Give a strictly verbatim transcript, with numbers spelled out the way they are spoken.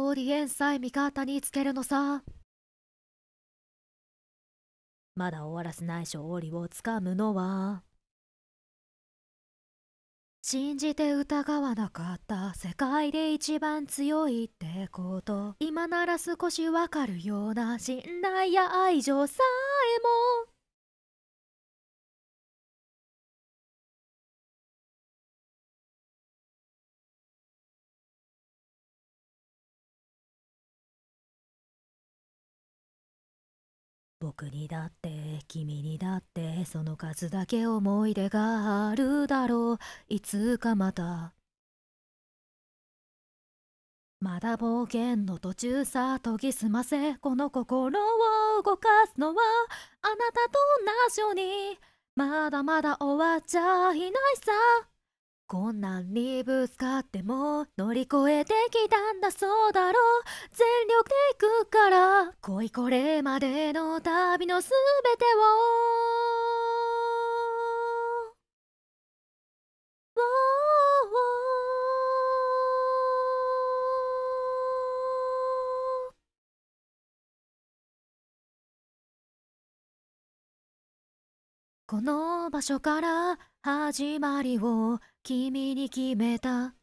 オーディエンスさえ味方につけるのさ。まだ終わらせない勝利をつかむのは、信じて疑わなかった世界で一番強いってこと、今なら少しわかるような信頼や愛情さえも。僕にだって君にだってその数だけ思い出があるだろう。いつかまた。まだ冒険の途中さ、研ぎ澄ませこの心を動かすのはあなたと同じように、まだまだ終わっちゃいないさ。困難にぶつかっても乗り越えてきたんだそうだろう。全力で行くから恋これまでの旅のすべてを。この場所から始まりを君に決めた。